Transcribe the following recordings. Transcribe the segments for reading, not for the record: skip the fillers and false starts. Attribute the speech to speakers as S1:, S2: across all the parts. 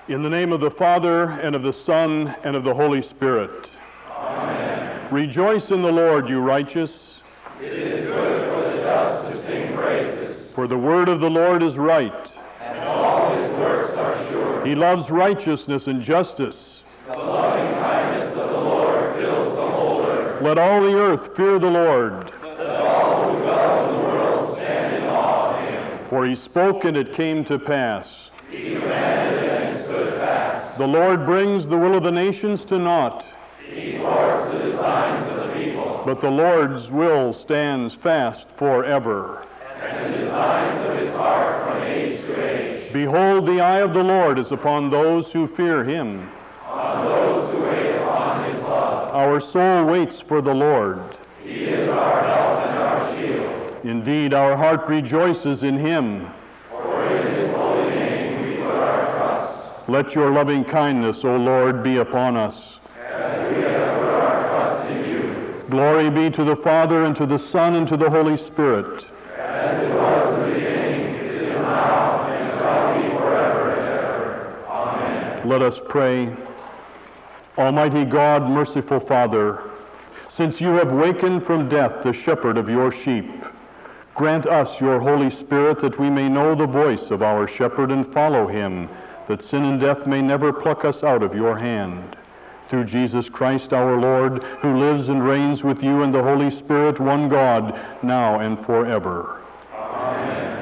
S1: In the name of the Father, and of the Son, and of the Holy Spirit.
S2: Amen.
S1: Rejoice in the Lord, you righteous.
S2: It is good for the just to sing praises.
S1: For the word of the Lord is right.
S2: And all his works are sure.
S1: He loves righteousness and justice.
S2: The loving kindness of the Lord fills the whole earth.
S1: Let all the earth fear the Lord.
S2: Let all who dwell in the world stand in awe of him.
S1: For he spoke, and it came to pass.
S2: He commanded, and it stood fast.
S1: The Lord brings the will of the nations to naught.
S2: He thwarts the designs of the people.
S1: But the Lord's will stands fast forever.
S2: And the designs of his heart from age to age.
S1: Behold, the eye of the Lord is upon those who fear him.
S2: On those who wait upon his love.
S1: Our soul waits for the Lord.
S2: He is our help and our shield.
S1: Indeed, our heart rejoices in him.
S2: For in his holy name we put our trust.
S1: Let your loving kindness, O Lord, be upon us.
S2: As we have put our trust in you.
S1: Glory be to the Father, and to the Son, and to the Holy Spirit.
S2: As it was in the beginning, it is now, and shall be forever and ever. Amen.
S1: Let us pray. Almighty God, merciful Father, since you have wakened from death the shepherd of your sheep, grant us your Holy Spirit that we may know the voice of our shepherd and follow him, that sin and death may never pluck us out of your hand. Through Jesus Christ our Lord, who lives and reigns with you in the Holy Spirit, one God, now and forever.
S2: Amen.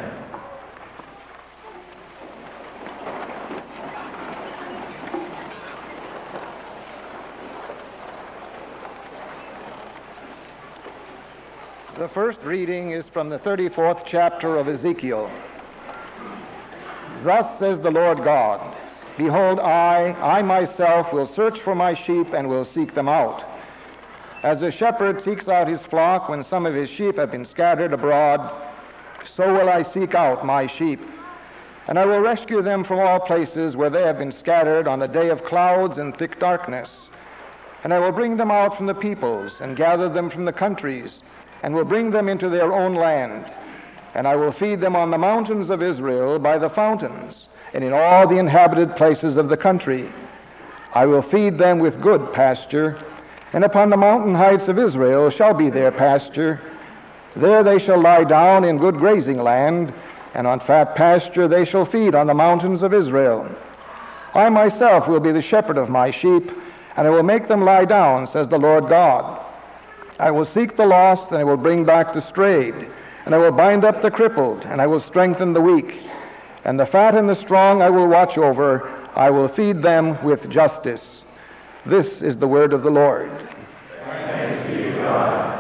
S3: The first reading is from the 34th chapter of Ezekiel. Thus says the Lord God, Behold, I myself will search for my sheep and will seek them out. As a shepherd seeks out his flock when some of his sheep have been scattered abroad, so will I seek out my sheep. And I will rescue them from all places where they have been scattered on a day of clouds and thick darkness. And I will bring them out from the peoples and gather them from the countries, and will bring them into their own land. And I will feed them on the mountains of Israel by the fountains, and in all the inhabited places of the country. I will feed them with good pasture, and upon the mountain heights of Israel shall be their pasture. There they shall lie down in good grazing land, and on fat pasture they shall feed on the mountains of Israel. I myself will be the shepherd of my sheep, and I will make them lie down, says the Lord God. I will seek the lost, and I will bring back the strayed, and I will bind up the crippled, and I will strengthen the weak. And the fat and the strong I will watch over. I will feed them with justice. This is the word of the Lord.
S2: Thanks be to God.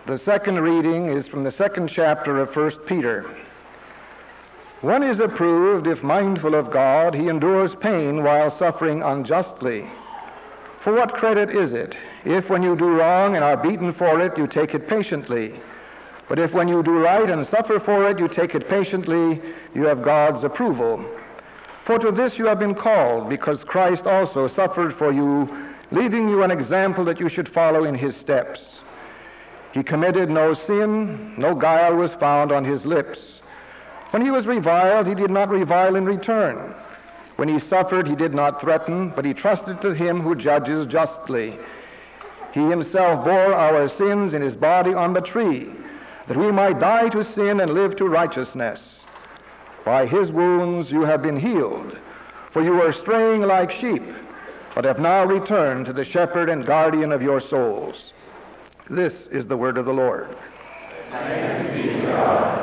S3: The second reading is from the second chapter of 1 Peter. One is approved if, mindful of God, he endures pain while suffering unjustly. For what credit is it, if when you do wrong and are beaten for it, you take it patiently? But if when you do right and suffer for it, you take it patiently, you have God's approval. For to this you have been called, because Christ also suffered for you, leaving you an example that you should follow in his steps. He committed no sin, no guile was found on his lips. When he was reviled, he did not revile in return. When he suffered, he did not threaten, but he trusted to him who judges justly. He himself bore our sins in his body on the tree, that we might die to sin and live to righteousness. By his wounds you have been healed, for you were straying like sheep, but have now returned to the shepherd and guardian of your souls. This is the word of the Lord.
S2: Thanks be to God.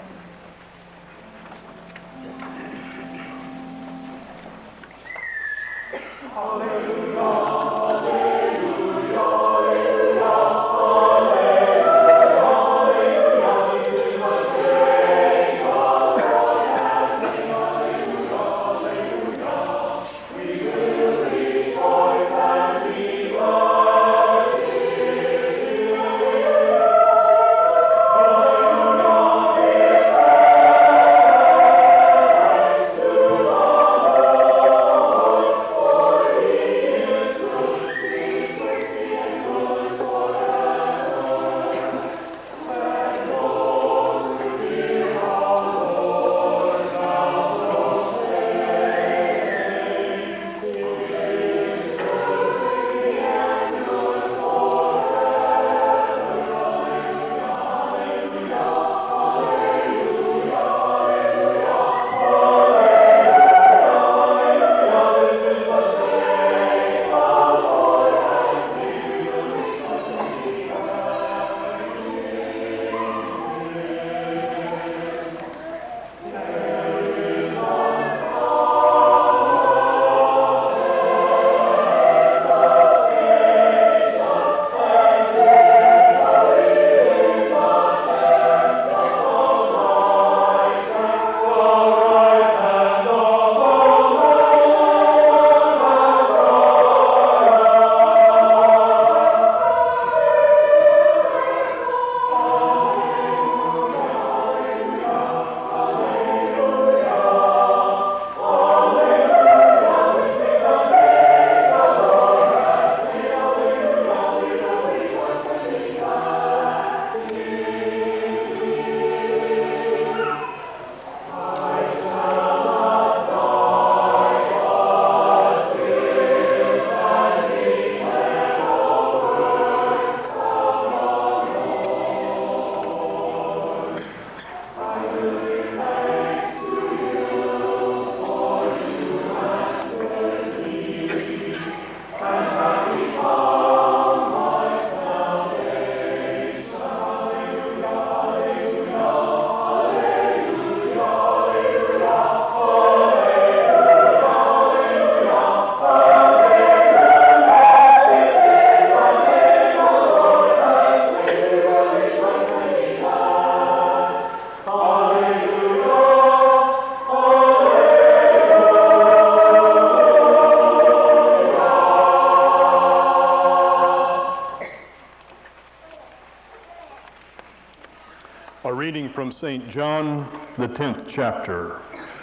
S1: From St. John, the 10th chapter.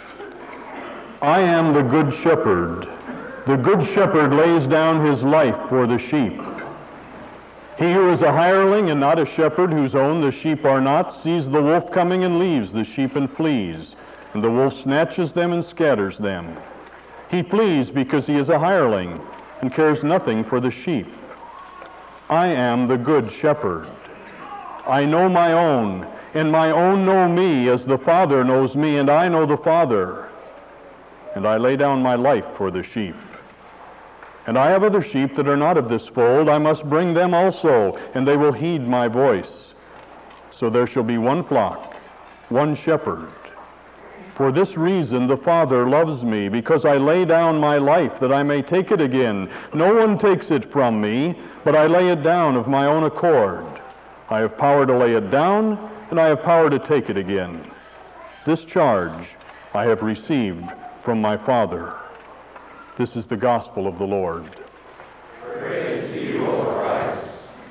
S1: I am the good shepherd. The good shepherd lays down his life for the sheep. He who is a hireling and not a shepherd, whose own the sheep are not, sees the wolf coming and leaves the sheep and flees, and the wolf snatches them and scatters them. He flees because he is a hireling and cares nothing for the sheep. I am the good shepherd. I know my own, and my own know me, as the Father knows me, and I know the Father. And I lay down my life for the sheep. And I have other sheep that are not of this fold. I must bring them also, and they will heed my voice. So there shall be one flock, one shepherd. For this reason the Father loves me, because I lay down my life that I may take it again. No one takes it from me, but I lay it down of my own accord. I have power to lay it down, and I have power to take it again. This charge I have received from my Father. This is the gospel of the Lord.
S2: Praise to you, O Christ.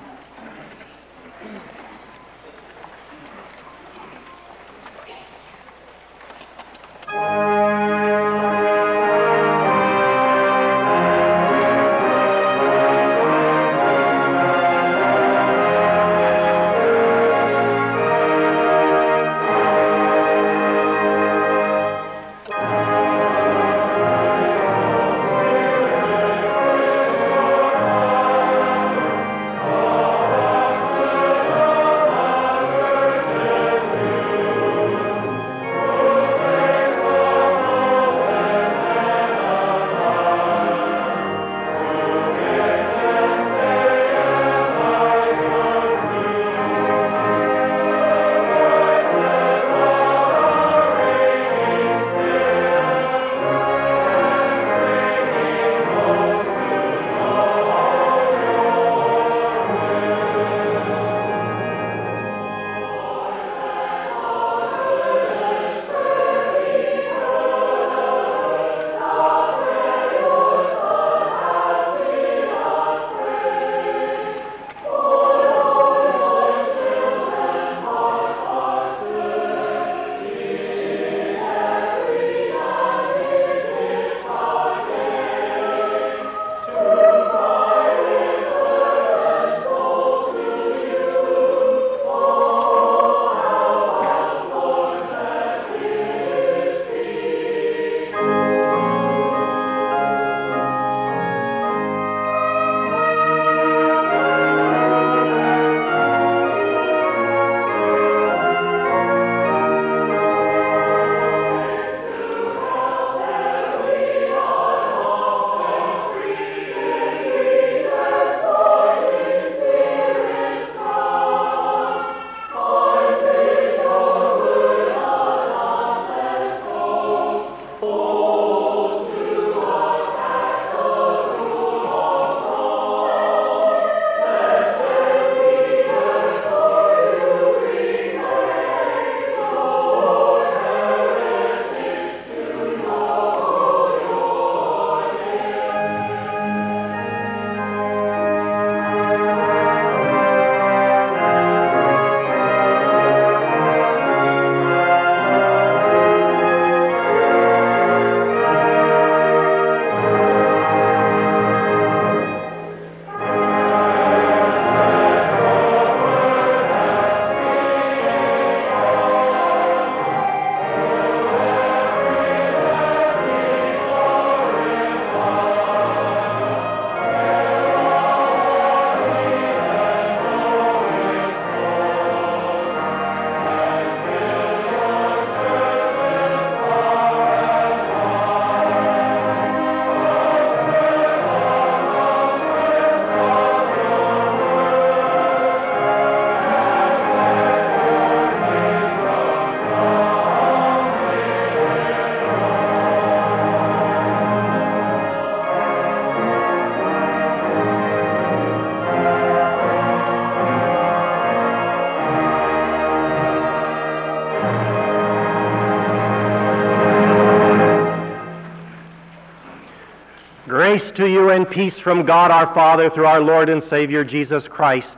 S4: Grace to you and peace from God our Father through our Lord and Savior Jesus Christ.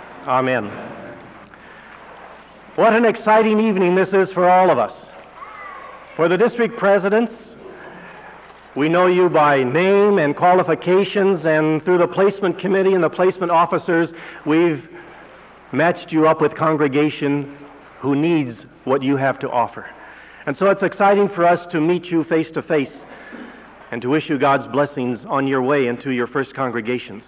S4: Amen. What an exciting evening this is for all of us. For the district presidents, we know you by name and qualifications, and through the placement committee and the placement officers, we've matched you up with congregation who needs what you have to offer. And so it's exciting for us to meet you face to face and to wish you God's blessings on your way into your first congregations.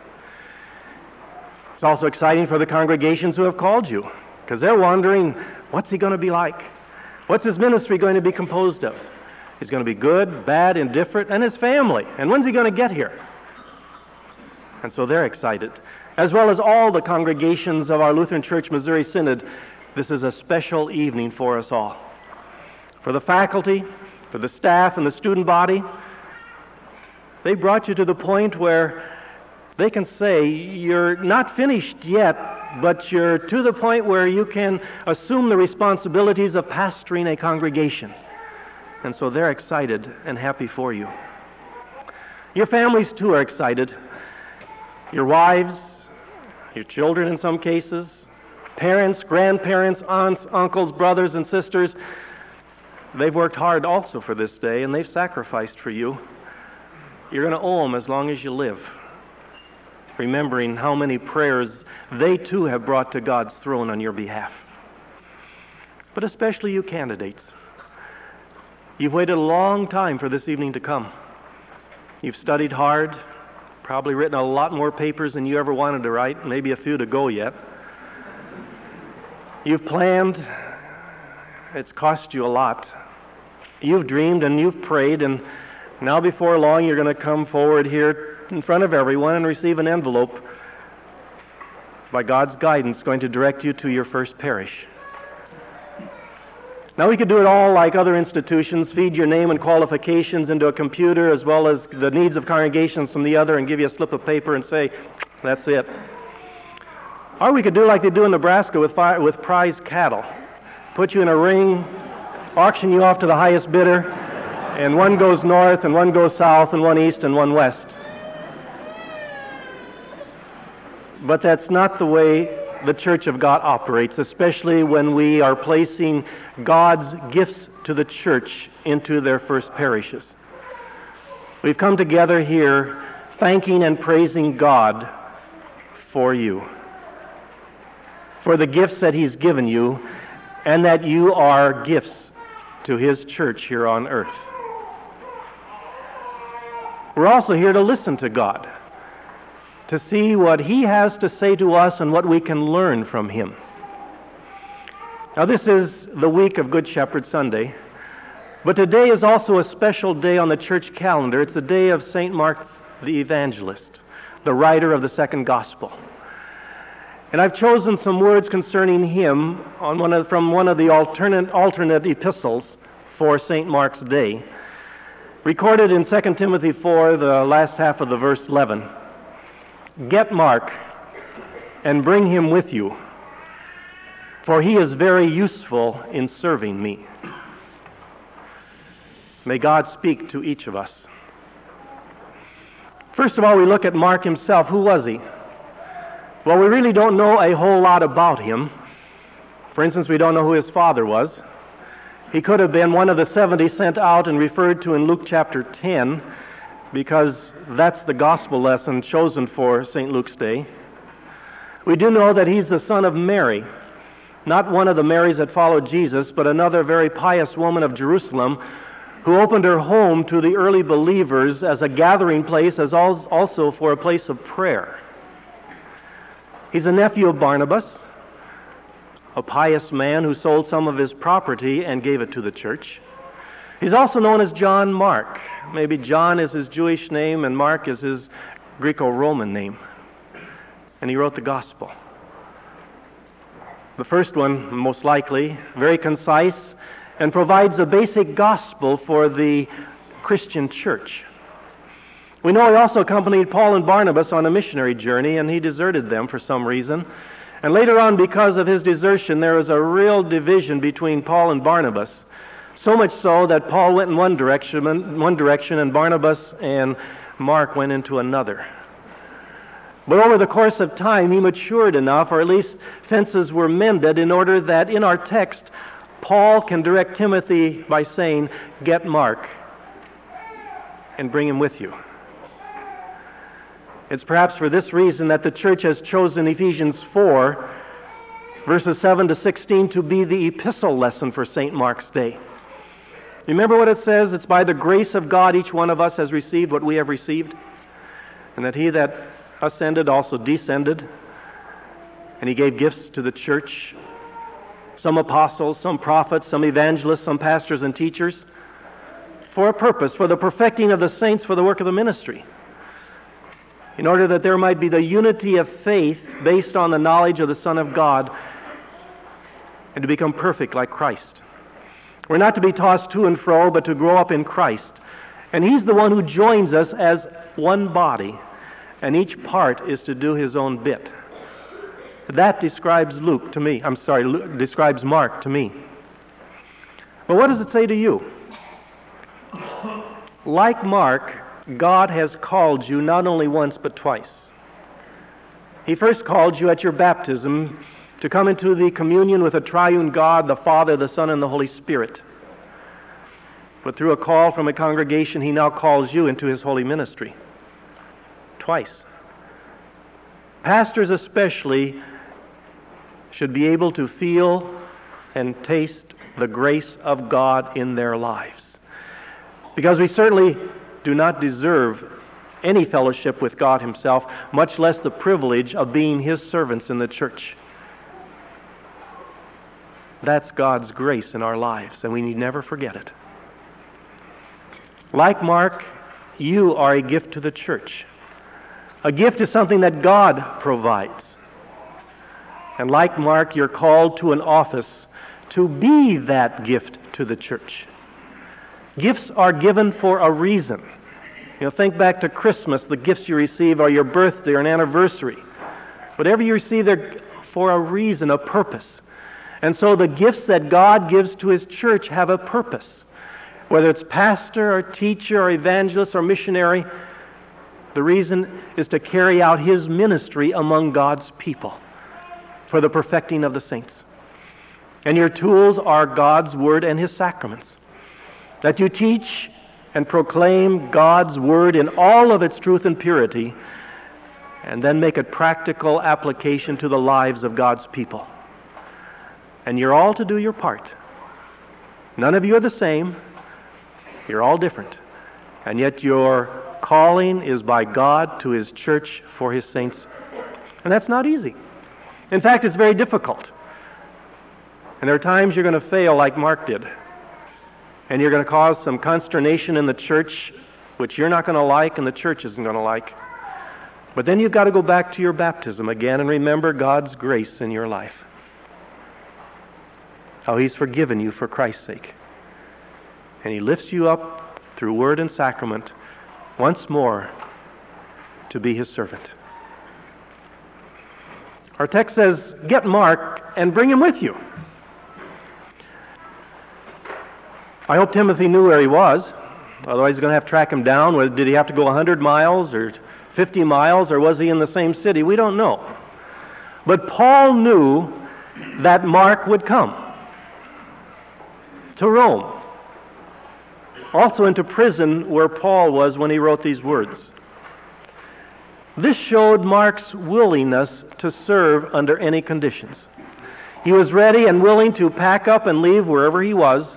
S4: It's also exciting for the congregations who have called you, because they're wondering, what's he going to be like? What's his ministry going to be composed of? He's going to be good, bad, indifferent, and his family. And when's he going to get here? And so they're excited. As well as all the congregations of our Lutheran Church Missouri Synod, this is a special evening for us all. For the faculty, for the staff, and the student body, they brought you to the point where they can say, you're not finished yet, but you're to the point where you can assume the responsibilities of pastoring a congregation. And so they're excited and happy for you. Your families, too, are excited. Your wives, your children in some cases, parents, grandparents, aunts, uncles, brothers, and sisters, they've worked hard also for this day, and they've sacrificed for you. You're going to owe them as long as you live, remembering how many prayers they too have brought to God's throne on your behalf. But especially you candidates. You've waited a long time for this evening to come. You've studied hard, probably written a lot more papers than you ever wanted to write, maybe a few to go yet. You've planned. It's cost you a lot. You've dreamed and you've prayed, and now before long you're going to come forward here in front of everyone and receive an envelope by God's guidance going to direct you to your first parish. Now we could do it all like other institutions, feed your name and qualifications into a computer as well as the needs of congregations from the other and give you a slip of paper and say, that's it. Or we could do like they do in Nebraska with prize cattle. Put you in a ring, auction you off to the highest bidder, and one goes north and one goes south and one east and one west. But that's not the way the Church of God operates, especially when we are placing God's gifts to the church into their first parishes. We've come together here thanking and praising God for you, for the gifts that He's given you, and that you are gifts to His church here on earth. We're also here to listen to God, to see what He has to say to us and what we can learn from Him. Now, this is the week of Good Shepherd Sunday, but today is also a special day on the church calendar. It's the day of St. Mark the Evangelist, the writer of the second gospel. And I've chosen some words concerning him from one of the alternate epistles for St. Mark's Day, recorded in 2 Timothy 4, the last half of the verse 11. Get Mark and bring him with you, for he is very useful in serving me. May God speak to each of us. First of all, we look at Mark himself. Who was he? Well, we really don't know a whole lot about him. For instance, we don't know who his father was. He could have been one of the 70 sent out and referred to in Luke chapter 10, because that's the gospel lesson chosen for St. Luke's Day. We do know that he's the son of Mary, not one of the Marys that followed Jesus, but another very pious woman of Jerusalem who opened her home to the early believers as a gathering place, as also for a place of prayer. He's a nephew of Barnabas, a pious man who sold some of his property and gave it to the church. He's also known as John Mark. Maybe John is his Jewish name and Mark is his Greco-Roman name. And he wrote the gospel. The first one, most likely, very concise, and provides a basic gospel for the Christian church. We know he also accompanied Paul and Barnabas on a missionary journey, and he deserted them for some reason. And later on, because of his desertion, there was a real division between Paul and Barnabas. So much so that Paul went in one direction, and Barnabas and Mark went into another. But over the course of time, he matured enough, or at least fences were mended, in order that in our text, Paul can direct Timothy by saying, get Mark and bring him with you. It's perhaps for this reason that the church has chosen Ephesians 4, verses 7 to 16, to be the epistle lesson for St. Mark's Day. Remember what it says? It's by the grace of God each one of us has received what we have received, and that he that ascended also descended, and he gave gifts to the church, some apostles, some prophets, some evangelists, some pastors and teachers, for a purpose, for the perfecting of the saints, for the work of the ministry, in order that there might be the unity of faith based on the knowledge of the Son of God, and to become perfect like Christ. We're not to be tossed to and fro, but to grow up in Christ. And he's the one who joins us as one body, and each part is to do his own bit. That describes Luke to me. Describes Mark to me. But what does it say to you? Like Mark, God has called you not only once but twice. He first called you at your baptism to come into the communion with the triune God, the Father, the Son, and the Holy Spirit. But through a call from a congregation, He now calls you into His holy ministry. Twice. Pastors especially should be able to feel and taste the grace of God in their lives. Because we certainly do not deserve any fellowship with God Himself, much less the privilege of being His servants in the church. That's God's grace in our lives, and we need never forget it. Like Mark, you are a gift to the church. A gift is something that God provides. And like Mark, you're called to an office to be that gift to the church. Gifts are given for a reason. Think back to Christmas. The gifts you receive are your birthday or an anniversary. Whatever you receive, they're for a reason, a purpose. And so the gifts that God gives to His church have a purpose. Whether it's pastor or teacher or evangelist or missionary, the reason is to carry out His ministry among God's people for the perfecting of the saints. And your tools are God's Word and His sacraments. That you teach and proclaim God's Word in all of its truth and purity, and then make a practical application to the lives of God's people. And you're all to do your part. None of you are the same. You're all different. And yet your calling is by God to His church for His saints. And that's not easy. In fact, it's very difficult. And there are times you're going to fail like Mark did. And you're going to cause some consternation in the church, which you're not going to like and the church isn't going to like. But then you've got to go back to your baptism again and remember God's grace in your life. How He's forgiven you for Christ's sake. And He lifts you up through word and sacrament once more to be His servant. Our text says, get Mark and bring him with you. I hope Timothy knew where he was. Otherwise he's going to have to track him down. Did he have to go 100 miles or 50 miles, or was he in the same city? We don't know. But Paul knew that Mark would come to Rome. Also into prison where Paul was when he wrote these words. This showed Mark's willingness to serve under any conditions. He was ready and willing to pack up and leave wherever he was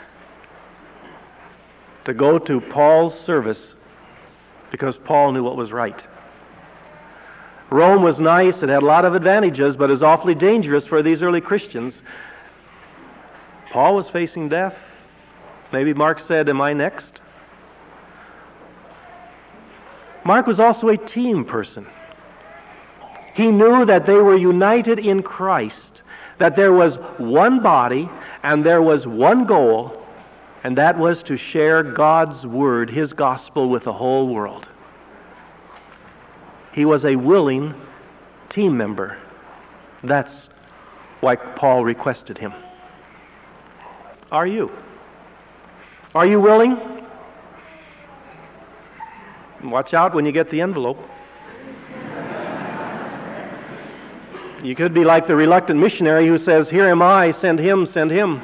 S4: to go to Paul's service because Paul knew what was right. Rome was nice, it had a lot of advantages, but it was awfully dangerous for these early Christians. Paul was facing death. Maybe Mark said, am I next? Mark was also a team person. He knew that they were united in Christ, that there was one body and there was one goal, and that was to share God's Word, His gospel, with the whole world. He was a willing team member. That's why Paul requested him. Are you? Are you willing? Watch out when you get the envelope. You could be like the reluctant missionary who says, here am I, send him, send him.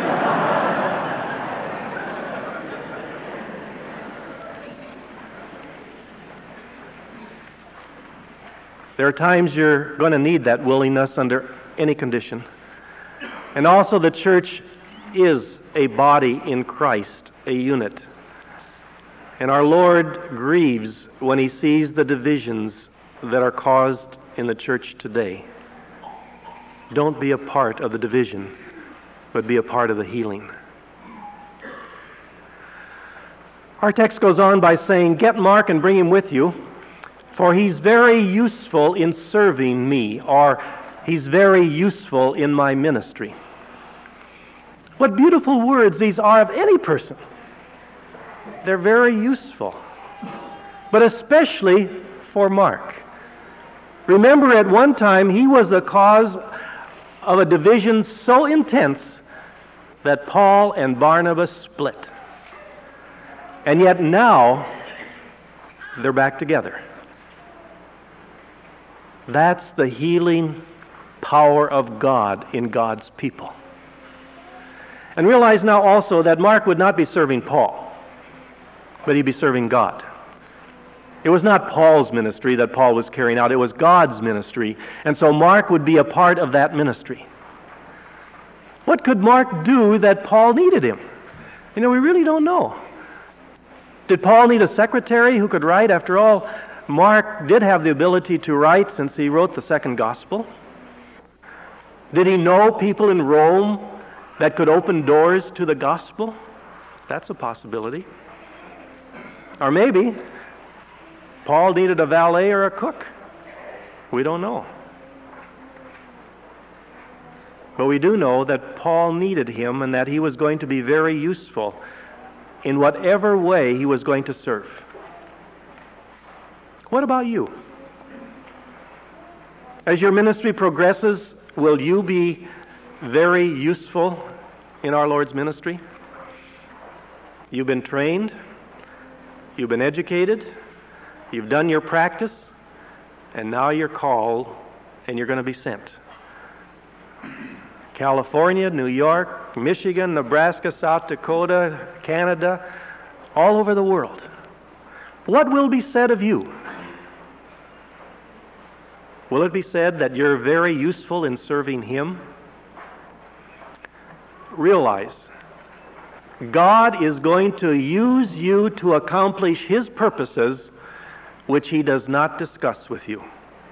S4: There are times you're going to need that willingness under any condition. And also the church is a body in Christ, a unit. And our Lord grieves when He sees the divisions that are caused in the church today. Don't be a part of the division, but be a part of the healing. Our text goes on by saying, get Mark and bring him with you, for he's very useful in serving me, or he's very useful in my ministry. What beautiful words these are of any person. They're very useful, but especially for Mark. Remember, at one time, he was the cause of a division so intense that Paul and Barnabas split. And yet now, they're back together. That's the healing power of God in God's people. And realize now also that Mark would not be serving Paul, but he'd be serving God. It was not Paul's ministry that Paul was carrying out, it was God's ministry. And so Mark would be a part of that ministry. What could Mark do that Paul needed him? We really don't know. Did Paul need a secretary who could write? After all, Mark did have the ability to write since he wrote the second gospel. Did he know people in Rome that could open doors to the gospel? That's a possibility. Or maybe Paul needed a valet or a cook. We don't know. But we do know that Paul needed him and that he was going to be very useful in whatever way he was going to serve. What about you? As your ministry progresses, will you be very useful in our Lord's ministry? You've been trained, you've been educated, you've done your practice, and now you're called and you're going to be sent. California, New York, Michigan, Nebraska, South Dakota, Canada, all over the world. What will be said of you? Will it be said that you're very useful in serving Him? Realize, God is going to use you to accomplish His purposes, which He does not discuss with you.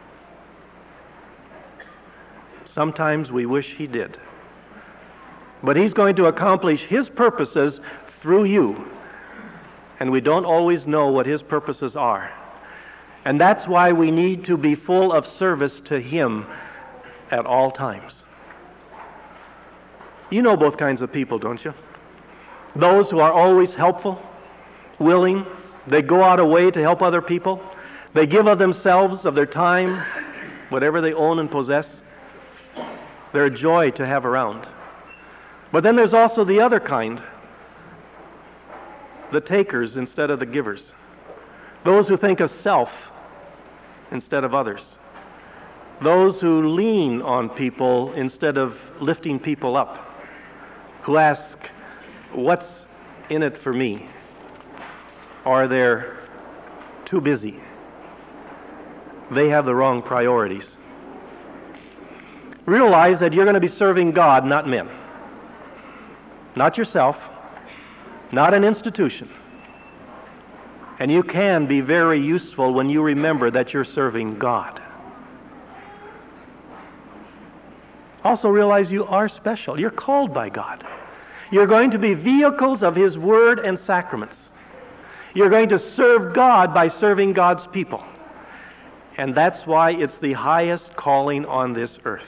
S4: Sometimes we wish He did. But He's going to accomplish His purposes through you. And we don't always know what His purposes are. And that's why we need to be full of service to Him at all times. You know both kinds of people, don't you? Those who are always helpful, willing, they go out a way to help other people. They give of themselves, of their time, whatever they own and possess. They're a joy to have around. But then there's also the other kind, the takers instead of the givers. Those who think of self instead of others. Those who lean on people instead of lifting people up. Who ask, what's in it for me? Or they're too busy. They have the wrong priorities. Realize that you're going to be serving God, not men. Not yourself, not an institution. And you can be very useful when you remember that you're serving God. Also realize you are special. You're called by God. You're going to be vehicles of His Word and sacraments. You're going to serve God by serving God's people. And that's why it's the highest calling on this earth.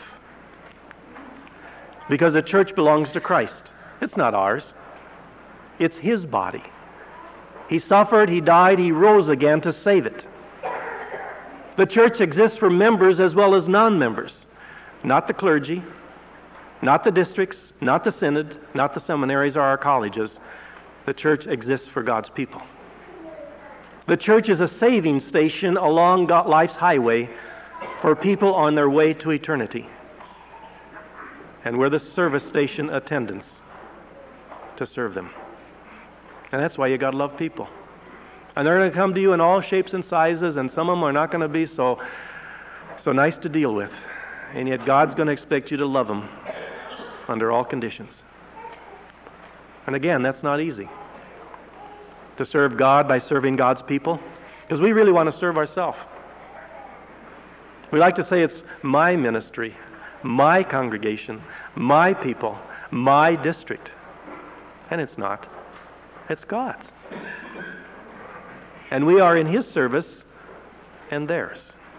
S4: Because the church belongs to Christ. It's not ours. It's His body. He suffered, He died, He rose again to save it. The church exists for members as well as non-members. Not the clergy, not the districts, not the synod, not the seminaries or our colleges. The church exists for God's people. The church is a saving station along life's highway for people on their way to eternity. And we're the service station attendants to serve them. And that's why you got to love people. And they're going to come to you in all shapes and sizes, and some of them are not going to be so nice to deal with. And yet God's going to expect you to love them under all conditions. And again, that's not easy. To serve God by serving God's people, because we really want to serve ourselves. We like to say it's my ministry, my congregation, my people, my district. And it's not. It's God's. And we are in His service and theirs.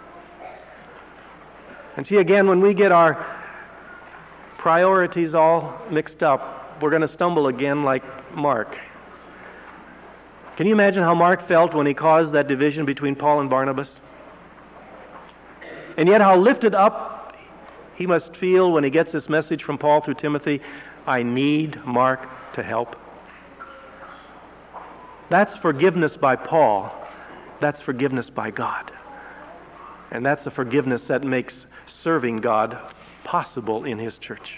S4: And see, again, when we get our priorities all mixed up, we're going to stumble again like Mark. Can you imagine how Mark felt when he caused that division between Paul and Barnabas? And yet how lifted up he must feel when he gets this message from Paul through Timothy, I need Mark to help. That's forgiveness by Paul. That's forgiveness by God. And that's the forgiveness that makes serving God possible in His church.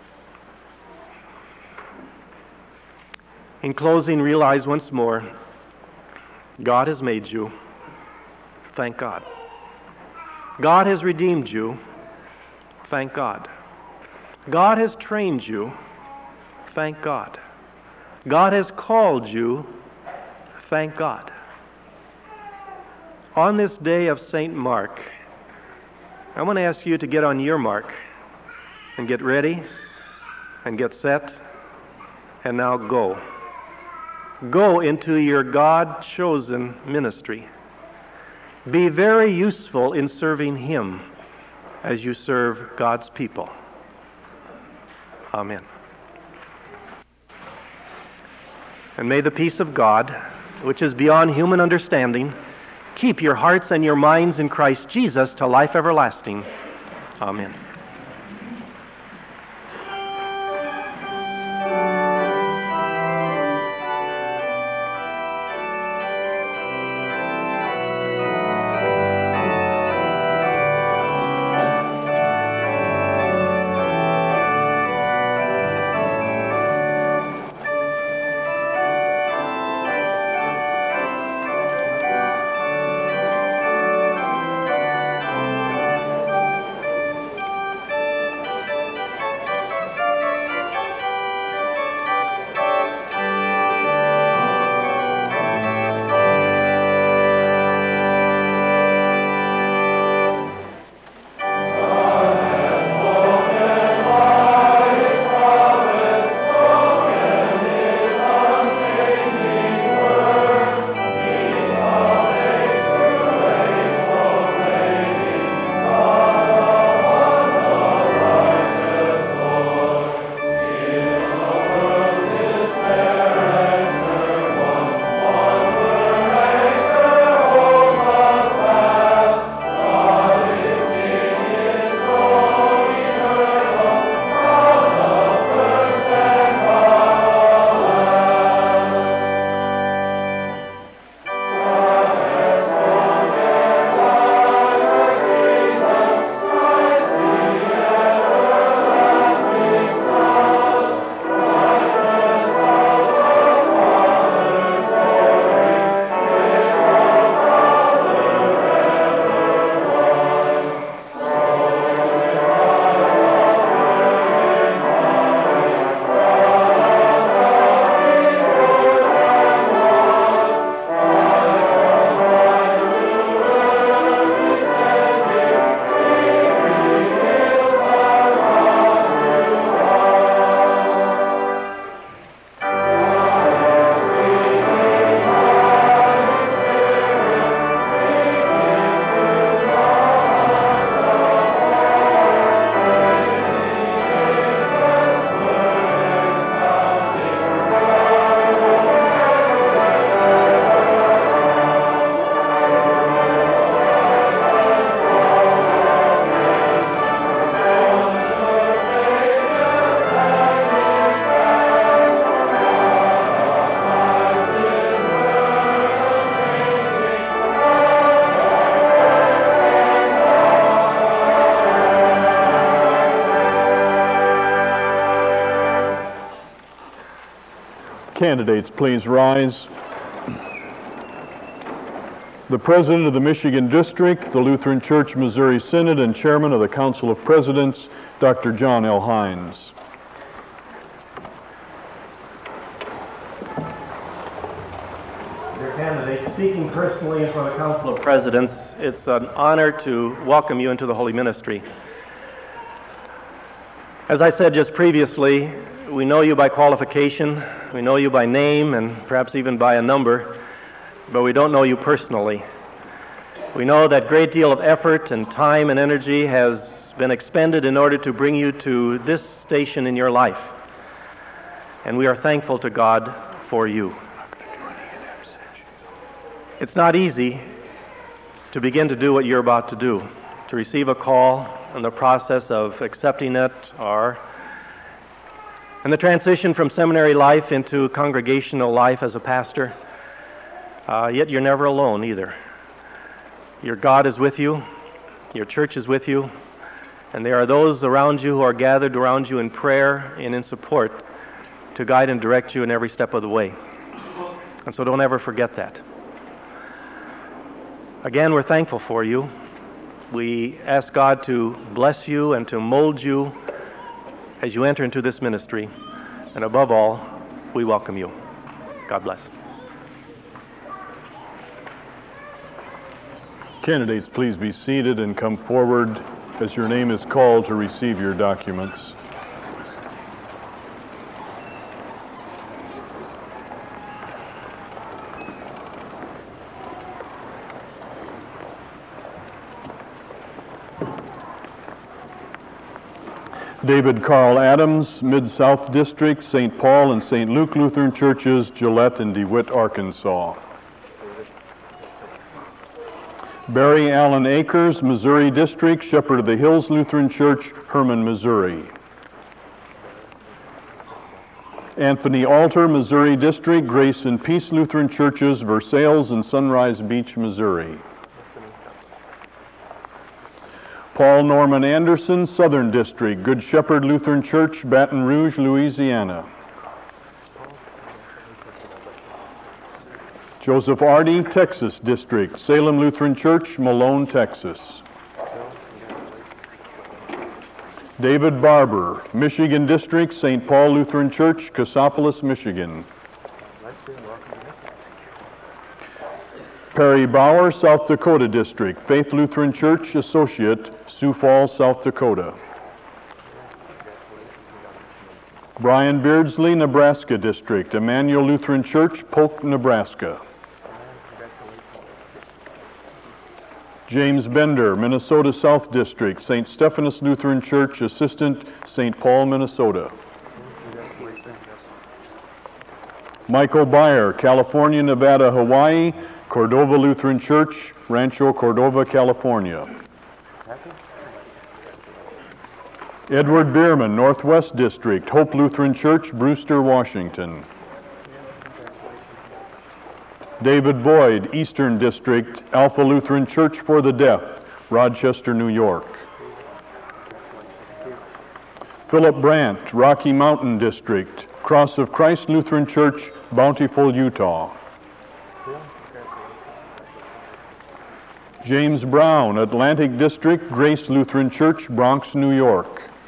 S4: In closing, realize once more, God has made you. Thank God. God has redeemed you. Thank God. God has trained you. Thank God. God has called you. Thank God. On this day of St. Mark, I want to ask you to get on your mark and get ready and get set and now go. Go into your God-chosen ministry. Be very useful in serving Him as you serve God's people. Amen. And may the peace of God, which is beyond human understanding, keep your hearts and your minds in Christ Jesus to life everlasting. Amen.
S1: Candidates, please rise. The President of the Michigan District, the Lutheran Church Missouri Synod, and Chairman of the Council of Presidents, Dr. John L. Hines.
S4: Dear candidates, speaking personally in front of the Council of Presidents, it's an honor to welcome you into the holy ministry. As I said just previously, we know you by qualification, we know you by name, and perhaps even by a number, but we don't know you personally. We know that great deal of effort and time and energy has been expended in order to bring you to this station in your life, and we are thankful to God for you. It's not easy to begin to do what you're about to do, to receive a call and the process of accepting it, and the transition from seminary life into congregational life as a pastor, yet you're never alone either. Your God is with you, your church is with you, and there are those around you who are gathered around you in prayer and in support to guide and direct you in every step of the way. And so don't ever forget that. Again, we're thankful for you. We ask God to bless you and to mold you as you enter into this ministry. And above all, we welcome you. God bless.
S1: Candidates, please be seated and come forward as your name is called to receive your documents. David Carl Adams, Mid-South District, St. Paul and St. Luke Lutheran Churches, Gillette and DeWitt, Arkansas. Barry Allen Akers, Missouri District, Shepherd of the Hills Lutheran Church, Herman, Missouri. Anthony Alter, Missouri District, Grace and Peace Lutheran Churches, Versailles and Sunrise Beach, Missouri. Paul Norman Anderson, Southern District, Good Shepherd Lutheran Church, Baton Rouge, Louisiana. Joseph Ardy, Texas District, Salem Lutheran Church, Malone, Texas. David Barber, Michigan District, St. Paul Lutheran Church, Cassopolis, Michigan. Perry Bauer, South Dakota District, Faith Lutheran Church, Associate, Sioux Falls, South Dakota. Brian Beardsley, Nebraska District, Emmanuel Lutheran Church, Polk, Nebraska. James Bender, Minnesota South District, St. Stephanus Lutheran Church, Assistant, St. Paul, Minnesota. Michael Byer, California, Nevada, Hawaii, Cordova Lutheran Church, Rancho Cordova, California. Edward Bierman, Northwest District, Hope Lutheran Church, Brewster, Washington. David Boyd, Eastern District, Alpha Lutheran Church for the Deaf, Rochester, New York. Philip Brandt, Rocky Mountain District, Cross of Christ Lutheran Church, Bountiful, Utah. James Brown, Atlantic District, Grace Lutheran Church, Bronx, New York.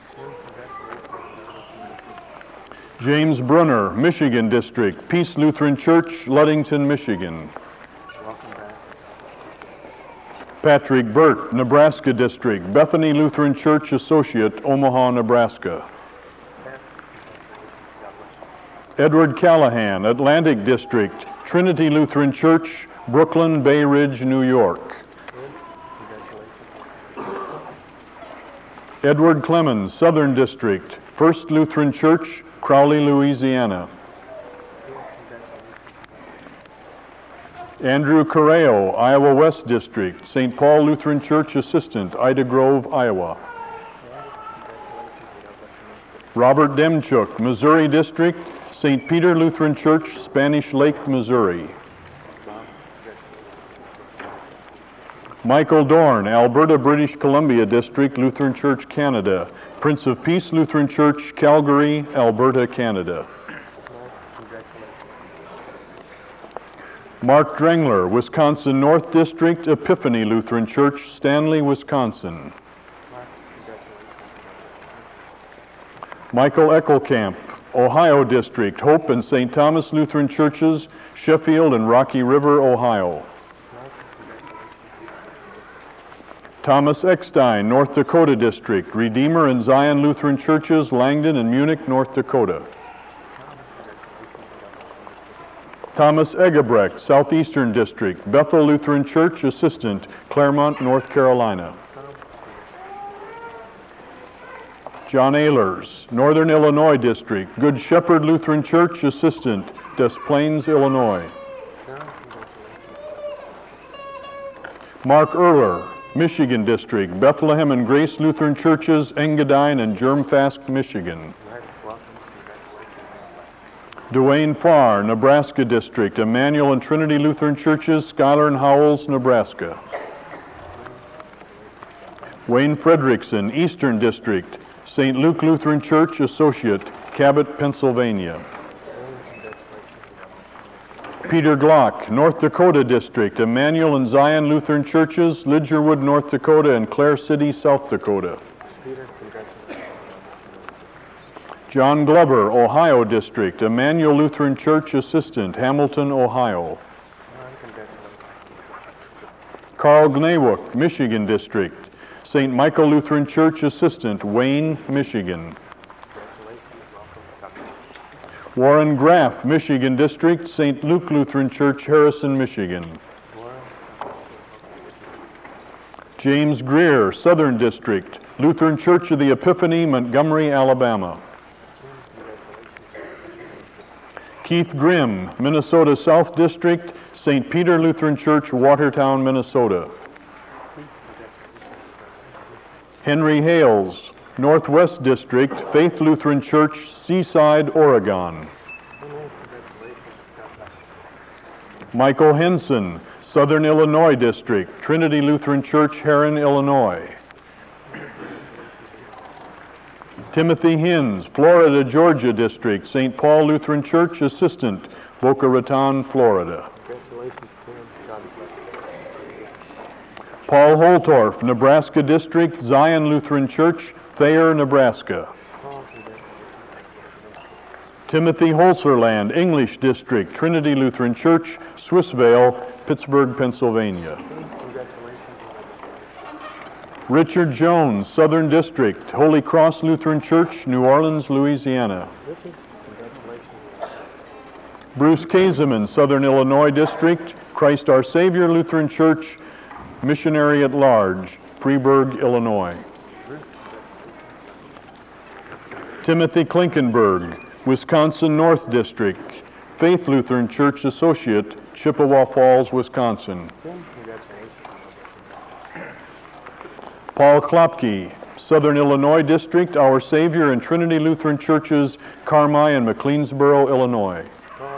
S1: James Brunner, Michigan District, Peace Lutheran Church, Ludington, Michigan. Patrick Burt, Nebraska District, Bethany Lutheran Church Associate, Omaha, Nebraska. Edward Callahan, Atlantic District, Trinity Lutheran Church, Brooklyn, Bay Ridge, New York. Edward Clemens, Southern District, First Lutheran Church, Crowley, Louisiana. Andrew Correo, Iowa West District, St. Paul Lutheran Church Assistant, Ida Grove, Iowa. Robert Demchuk, Missouri District, St. Peter Lutheran Church, Spanish Lake, Missouri. Michael Dorn, Alberta, British Columbia District, Lutheran Church, Canada. Prince of Peace Lutheran Church, Calgary, Alberta, Canada. Mark Drengler, Wisconsin North District, Epiphany Lutheran Church, Stanley, Wisconsin. Michael Eckelkamp, Ohio District, Hope and St. Thomas Lutheran Churches, Sheffield and Rocky River, Ohio. Thomas Eckstein, North Dakota District, Redeemer and Zion Lutheran Churches, Langdon and Munich, North Dakota. Thomas Egebrecht, Southeastern District, Bethel Lutheran Church, Assistant, Claremont, North Carolina. John Ehlers, Northern Illinois District, Good Shepherd Lutheran Church, Assistant, Des Plaines, Illinois. Mark Erler, Michigan District, Bethlehem and Grace Lutheran Churches, Engadine and Germfask, Michigan. Duane Farr, Nebraska District, Emmanuel and Trinity Lutheran Churches, Schuyler and Howells, Nebraska. Wayne Frederickson, Eastern District, St. Luke Lutheran Church Associate, Cabot, Pennsylvania. Peter Glock, North Dakota District, Emmanuel and Zion Lutheran Churches, Lidgerwood, North Dakota, and Clare City, South Dakota. John Glover, Ohio District, Emmanuel Lutheran Church Assistant, Hamilton, Ohio. Carl Gnawook, Michigan District, St. Michael Lutheran Church Assistant, Wayne, Michigan. Warren Graff, Michigan District, St. Luke Lutheran Church, Harrison, Michigan. James Greer, Southern District, Lutheran Church of the Epiphany, Montgomery, Alabama. Keith Grimm, Minnesota South District, St. Peter Lutheran Church, Watertown, Minnesota. Henry Hales, Northwest District, Faith Lutheran Church, Seaside, Oregon. Michael Henson, Southern Illinois District, Trinity Lutheran Church, Herrin, Illinois. Timothy Hins, Florida, Georgia District, St. Paul Lutheran Church Assistant, Boca Raton, Florida. Paul Holtorf, Nebraska District, Zion Lutheran Church, Thayer, Nebraska. Timothy Holserland, English District, Trinity Lutheran Church, Swissvale, Pittsburgh, Pennsylvania. Richard Jones, Southern District, Holy Cross Lutheran Church, New Orleans, Louisiana. Bruce Kazeman, Southern Illinois District, Christ Our Savior Lutheran Church, Missionary at Large, Freeburg, Illinois. Timothy Klinkenberg, Wisconsin North District, Faith Lutheran Church Associate, Chippewa Falls, Wisconsin. Paul Klopke, Southern Illinois District, Our Savior and Trinity Lutheran Churches, Carmi and McLeansboro, Illinois.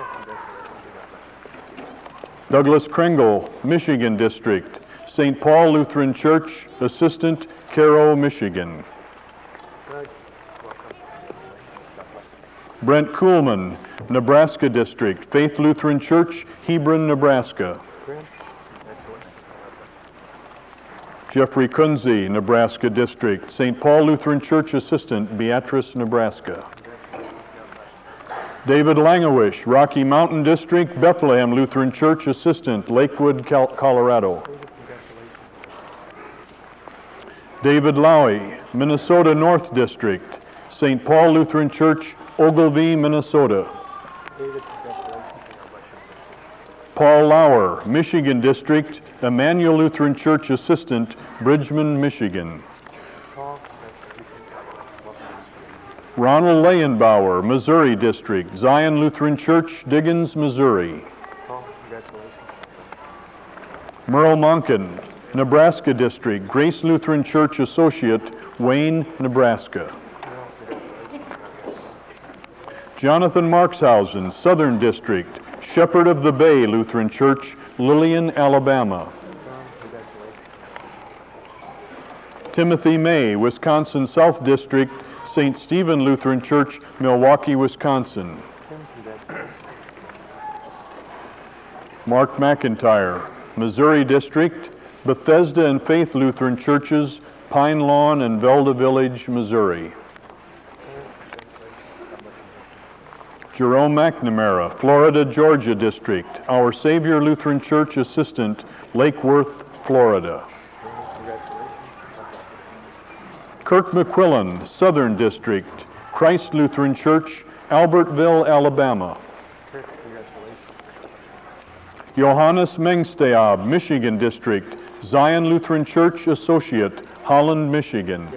S1: Douglas Kringle, Michigan District, St. Paul Lutheran Church, Assistant, Cairo, Michigan. Brent Kuhlman, Nebraska District, Faith Lutheran Church, Hebron, Nebraska. Jeffrey Kunze, Nebraska District, St. Paul Lutheran Church Assistant, Beatrice, Nebraska. David Langewish, Rocky Mountain District, Bethlehem Lutheran Church Assistant, Lakewood, Colorado. David Lowy, Minnesota North District, St. Paul Lutheran Church, Ogilvie, Minnesota. Paul Lauer, Michigan District, Emmanuel Lutheran Church Assistant, Bridgman, Michigan. Ronald Leyenbauer, Missouri District, Zion Lutheran Church, Diggins, Missouri. Merle Monken, Nebraska District, Grace Lutheran Church Associate, Wayne, Nebraska. Jonathan Markshausen, Southern District, Shepherd of the Bay Lutheran Church, Lillian, Alabama. Timothy May, Wisconsin South District, St. Stephen Lutheran Church, Milwaukee, Wisconsin. Mark McIntyre, Missouri District, Bethesda and Faith Lutheran Churches, Pine Lawn and Velda Village, Missouri. Jerome McNamara, Florida, Georgia District, Our Savior Lutheran Church Assistant, Lake Worth, Florida. Kirk McQuillan, Southern District, Christ Lutheran Church, Albertville, Alabama. Johannes Mengsteab, Michigan District, Zion Lutheran Church Associate, Holland, Michigan.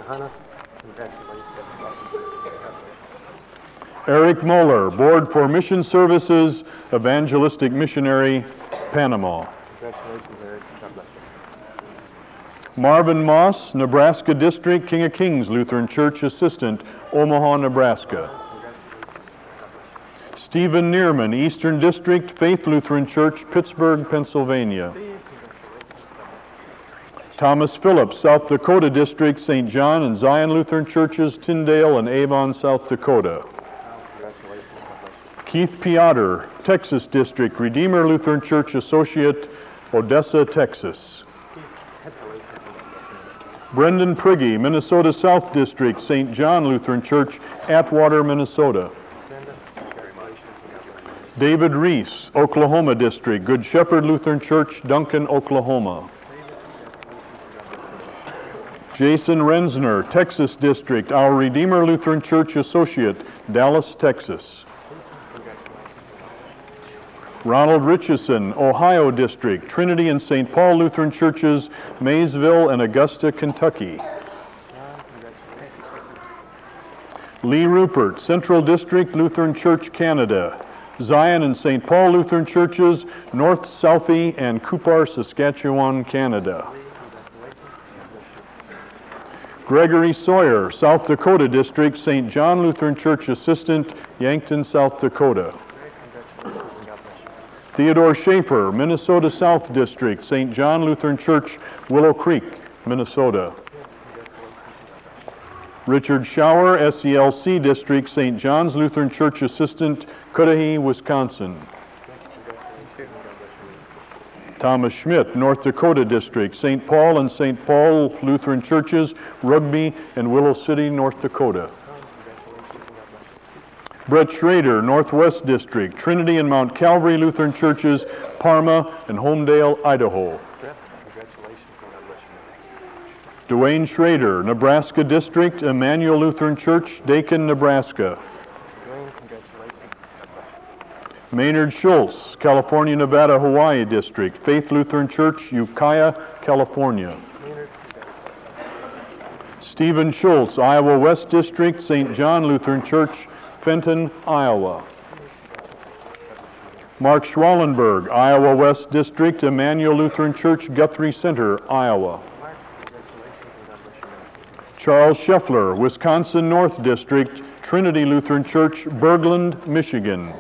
S1: Eric Moeller, Board for Mission Services, Evangelistic Missionary, Panama. Marvin Moss, Nebraska District, King of Kings Lutheran Church Assistant, Omaha, Nebraska. Stephen Neerman, Eastern District, Faith Lutheran Church, Pittsburgh, Pennsylvania. Thomas Phillips, South Dakota District, St. John and Zion Lutheran Churches, Tyndale and Avon, South Dakota. Keith Piotr, Texas District, Redeemer Lutheran Church Associate, Odessa, Texas. Brendan Prigge, Minnesota South District, St. John Lutheran Church, Atwater, Minnesota. David Reese, Oklahoma District, Good Shepherd Lutheran Church, Duncan, Oklahoma. Jason Rensner, Texas District, Our Redeemer Lutheran Church Associate, Dallas, Texas. Ronald Richardson, Ohio District, Trinity and St. Paul Lutheran Churches, Maysville and Augusta, Kentucky. Lee Rupert, Central District Lutheran Church, Canada. Zion and St. Paul Lutheran Churches, North Southie and Coupar, Saskatchewan, Canada. Gregory Sawyer, South Dakota District, St. John Lutheran Church Assistant, Yankton, South Dakota. Theodore Schaefer, Minnesota South District, St. John Lutheran Church, Willow Creek, Minnesota. Richard Schauer, SELC District, St. John's Lutheran Church Assistant, Cudahy, Wisconsin. Thomas Schmidt, North Dakota District, St. Paul and St. Paul Lutheran Churches, Rugby and Willow City, North Dakota. Brett Schrader, Northwest District, Trinity and Mount Calvary Lutheran Churches, Parma and Homedale, Idaho. Dwayne Schrader, Nebraska District, Emmanuel Lutheran Church, Dakin, Nebraska. Maynard Schultz, California, Nevada, Hawaii District, Faith Lutheran Church, Ukiah, California. Stephen Schultz, Iowa West District, St. John Lutheran Church, Fenton, Iowa. Mark Schwallenberg, Iowa West District, Emmanuel Lutheran Church, Guthrie Center, Iowa. Charles Scheffler, Wisconsin North District, Trinity Lutheran Church, Bergland, Michigan.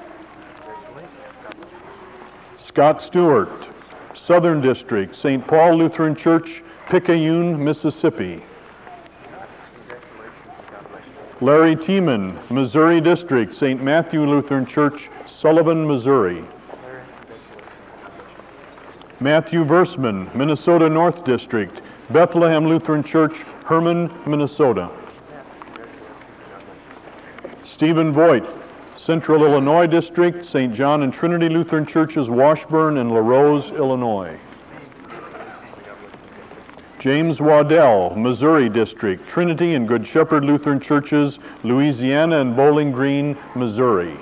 S1: Scott Stewart, Southern District, St. Paul Lutheran Church, Picayune, Mississippi. Larry Tiemann, Missouri District, St. Matthew Lutheran Church, Sullivan, Missouri. Matthew Versman, Minnesota North District, Bethlehem Lutheran Church, Herman, Minnesota. Stephen Voigt, Central Illinois District, St. John and Trinity Lutheran Churches, Washburn and LaRose, Illinois. James Waddell, Missouri District, Trinity and Good Shepherd Lutheran Churches, Louisiana and Bowling Green, Missouri.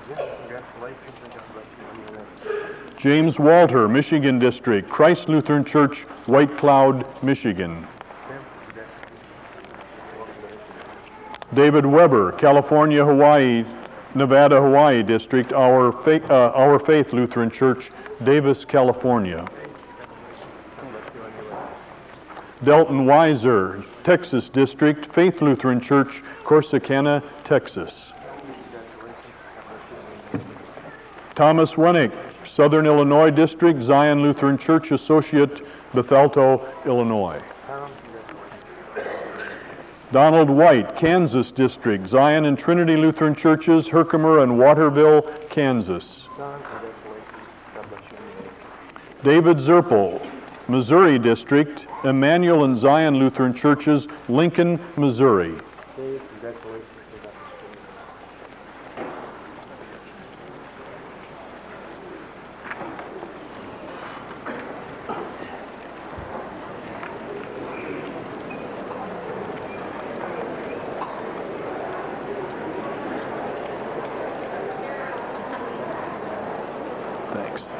S1: James Walter, Michigan District, Christ Lutheran Church, White Cloud, Michigan. David Weber, California, Hawaii, Nevada, Hawaii District, Our Faith Lutheran Church, Davis, California. Delton Weiser, Texas District, Faith Lutheran Church, Corsicana, Texas. Thomas Wennick, Southern Illinois District, Zion Lutheran Church Associate, Bethalto, Illinois. Donald White, Kansas District, Zion and Trinity Lutheran Churches, Herkimer and Waterville, Kansas. David Zerpel, Missouri District, Emmanuel and Zion Lutheran Churches, Lincoln, Missouri. Thanks.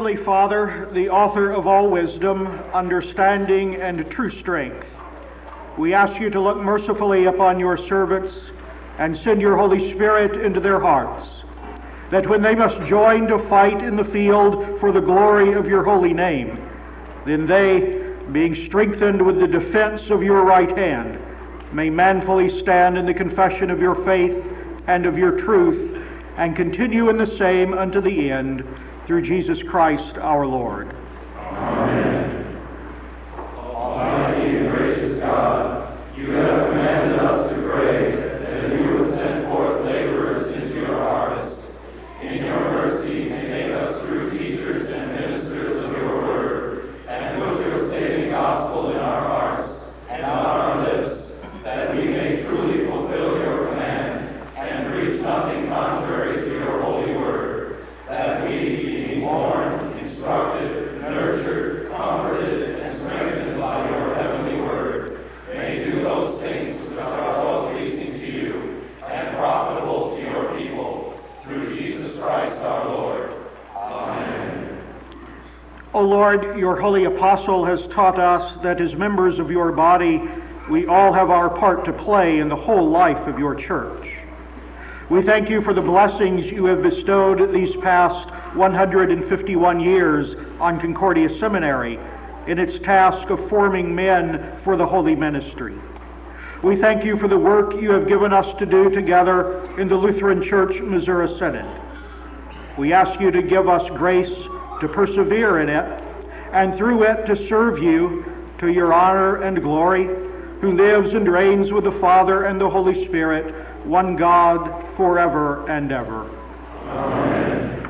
S5: Heavenly Father, the author of all wisdom, understanding, and true strength, we ask you to look mercifully upon your servants and send your Holy Spirit into their hearts, that when they must join to fight in the field for the glory of your holy name, then they, being strengthened with the defense of your right hand, may manfully stand in the confession of your faith and of your truth, and continue in the same unto the end, through Jesus Christ our Lord.
S2: Amen. Almighty and gracious God, you have commanded us to pray that you would send forth laborers into your harvest. In your mercy, may make us true teachers and ministers of your word, and put your saving gospel in our hearts and on our lips, that we may truly fulfill your command and preach nothing contrary to your holy word, that we, being warned, instructed, nurtured, comforted, and strengthened by your heavenly word, may do those things which are well-pleasing to you and profitable to your people, through Jesus Christ our Lord. Amen.
S5: O Lord, your holy apostle has taught us that as members of your body, we all have our part to play in the whole life of your church. We thank you for the blessings you have bestowed these past 151 years on Concordia Seminary in its task of forming men for the holy ministry. We thank you for the work you have given us to do together in the Lutheran Church Missouri Synod. We ask you to give us grace to persevere in it, and through it to serve you to your honor and glory, who lives and reigns with the Father and the Holy Spirit, one God, forever and ever.
S2: Amen.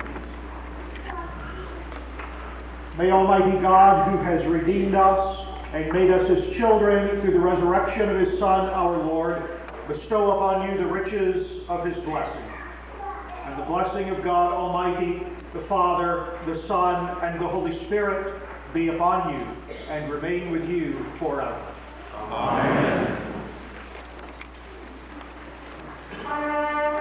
S5: May Almighty God, who has redeemed us and made us his children through the resurrection of his Son, our Lord, bestow upon you the riches of his blessing. And the blessing of God Almighty, the Father, the Son, and the Holy Spirit be upon you and remain with you forever.
S2: Amen.